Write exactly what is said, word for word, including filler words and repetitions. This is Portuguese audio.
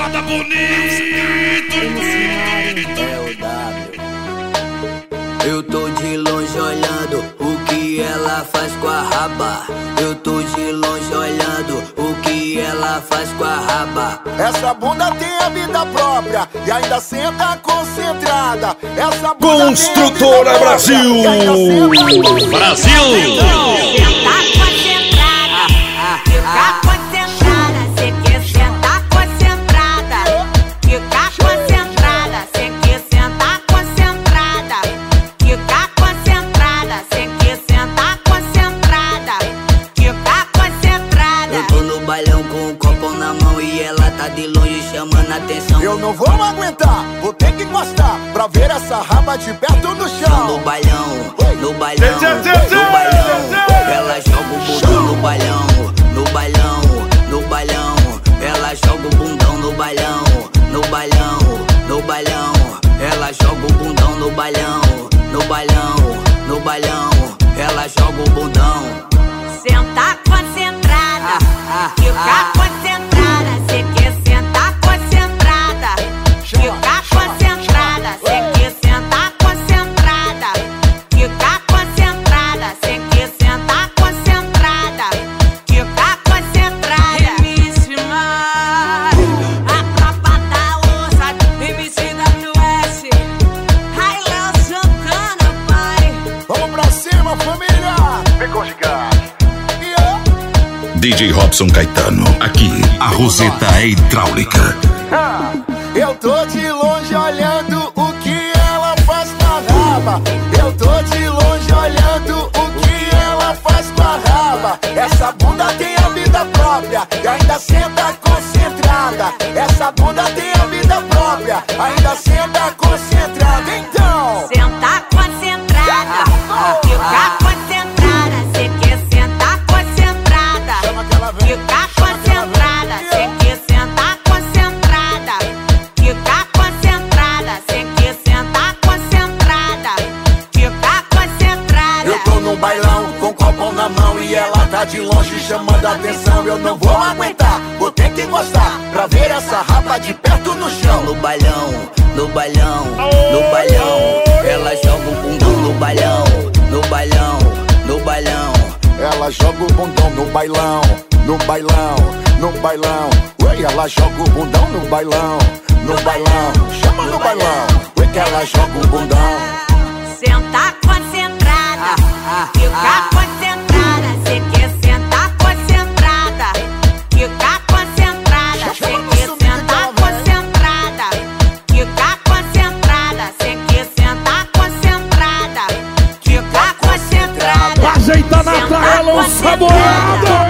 safada bonito. É o W. Eu tô de longe olhando o que ela faz com a raba. Eu tô de longe olhando o que ela faz com a raba. Essa bunda tem a vida própria e ainda senta concentrada. Essa bunda Construtora tem a vida Brasil. própria, Brasil. Sentar concentrada, ficar concentrada. Cê quer sentar concentrada, ficar concentrada. Cê quer sentar concentrada, ficar concentrada. Cê quer sentar concentrada, ficar concentrada. Eu tô no bailão com um copo na mão e ela tá de longe chamando a atenção. Eu não vou aguentar, vou ter que encostar pra ver essa raba de perto no chão. No bailão, no bailão, no bailão. Ela joga o bundão no bailão, no bailão, no bailão. Ela joga o bundão no bailão, no bailão, no bailão. Ela joga o bundão no bailão, no bailão, no bailão. Ela joga o bundão. Sentar concentrada, ficar concentrada. Cê quer sentar concentrada, ficar concentrada. Cê quer sentar concentrada, ficar concentrada. Cê quer sentar concentrada, ficar concentrada. M C Mário, a tropa da ossa, M C W S, Railão Santana, pai. Vamos pra cima, família! Vem com os gás. D J Robson Caetano. Aqui, a Roseta é hidráulica. Eu tô de longe olhando o que ela faz com a raba. Eu tô de longe olhando o que ela faz com a raba. Essa bunda tem a vida própria e ainda senta concentrada. Essa bunda tem a vida própria, ainda senta concentrada. Então, Sentar concentrada, ficar concentrada. Cê quer sentar concentrada, chama aquela vez. ficar concentrada. Cê quer sentar concentrada, ficar concentrada. Cê quer sentar concentrada, ficar concentrada. Eu tô num bailão com copo na mão e ela tá de longe chamando a atenção. Eu não vou aguentar, vou ter que encostar pra ver essa raba de perto no chão. No bailão, no bailão, no bailão. Ela joga o bundão no bailão, no bailão, no bailão. Ela joga o bundão no bailão, no bailão, no bailão. Oi, ela joga o bundão no bailão, no bailão. Chama no bailão, oi que ela joga o bundão. Sentar concentrada, ficar concentrada. Cê quer sentar concentrada, ficar concentrada. Cê quer sentar concentrada, ficar concentrada. Cê quer sentar concentrada, ficar concentrada. Ajeita na tela o saboado.